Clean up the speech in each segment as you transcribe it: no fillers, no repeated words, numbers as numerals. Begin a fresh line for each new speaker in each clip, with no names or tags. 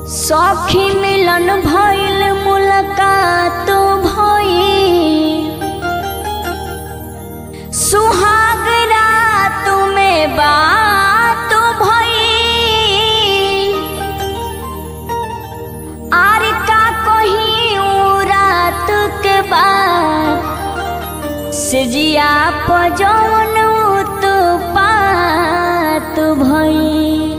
सखी मिलन भइल मुलाकात भइल सुहाग रात में बात भइल आर का कहीं रात के बाद से जिया पजौन उत्पात भइल।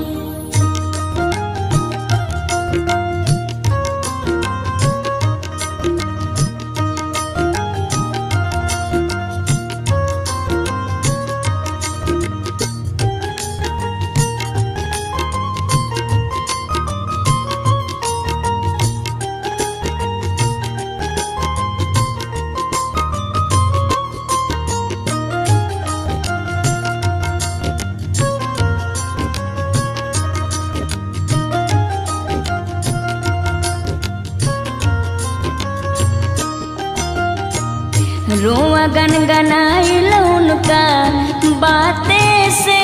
रोआ गनगनाइल उनका बातें से,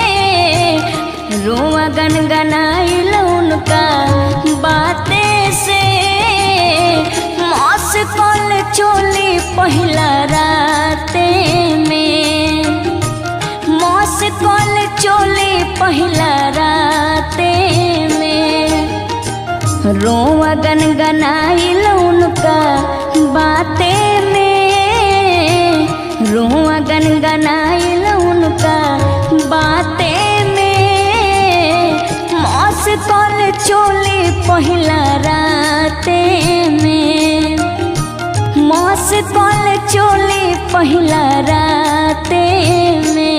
रोआ गनगनाइल उनका बातें से। मौसकल चोली पहला राते में, मौसकल चोली पहला राते में। रोआ गनगनाइल उनका बातें में, रोआ गनगनाइल उनका बातें में। मौसकल चोली पहला राते में, मौसकल चोली पहला राते में।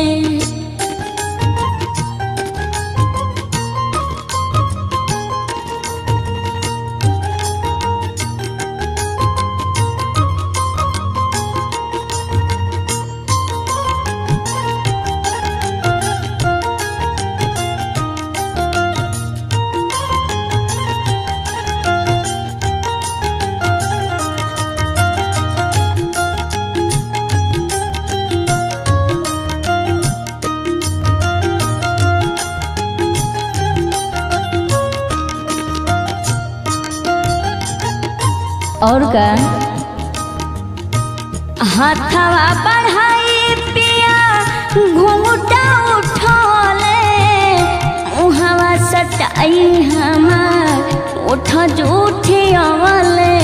और का हाथवा बढ़ाई पिया घूंघटा उठले, मुहवा सटाई हमार उठ जूठी अवले।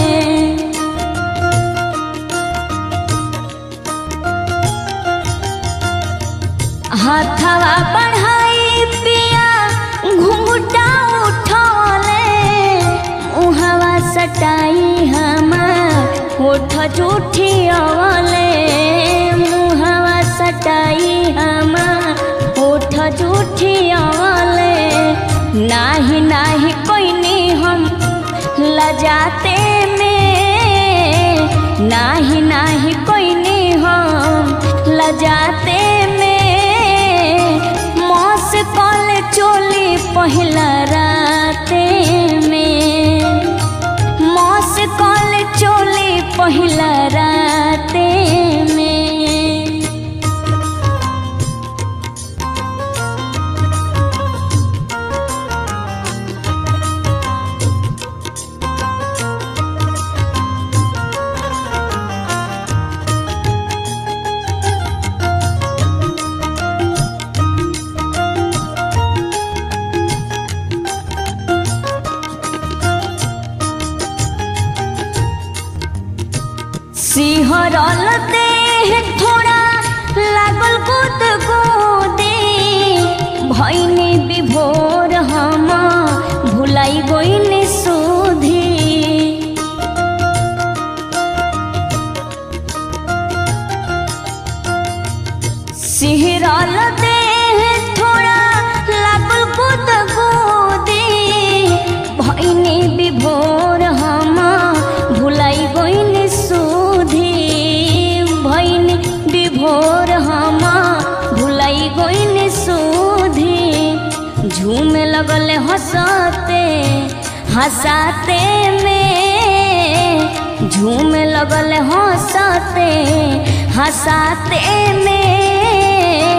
हाथवा बढ़ाई पिया घूंघटा उठले, मुहवा सटाई होठ जूठी अवले। मुहवा सटाई हमार होठ जूठी अवले। नाही नाही कोइनी हम लजाते में, नाही नाही कोइनी हम लजाते में। मौसकल चोली पहला राते में, मौसकल चोली पहला राते में। सिहरल देह थोड़ा लागल कूद कूदे, भइनी विभोर हम भुलाई गइनी सुधी। सिहरल देह थोड़ा लागल कूद कूदे, भइनी विभोर हम भुलाई गइनी सुधी। भइनी विभोर हम भुलाई गइनी सुधी। झूमे लगले हंसते हंसाते में, झूमे लगले हंसते हंसाते में।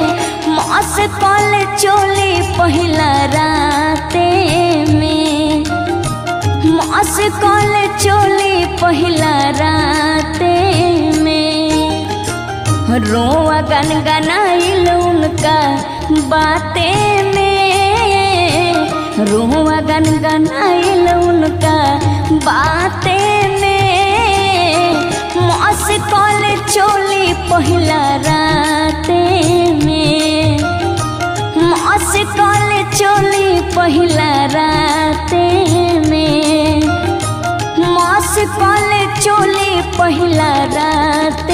मौसकल चोली पहला राते में, रोआ गनगनाइल उनका बातें में, रोआ गनगनाइल उनका बातें में। मौसकल चोली पहिला राते में, मौसकल चोली पहिला राते में, मौसकल चोली पहिला रात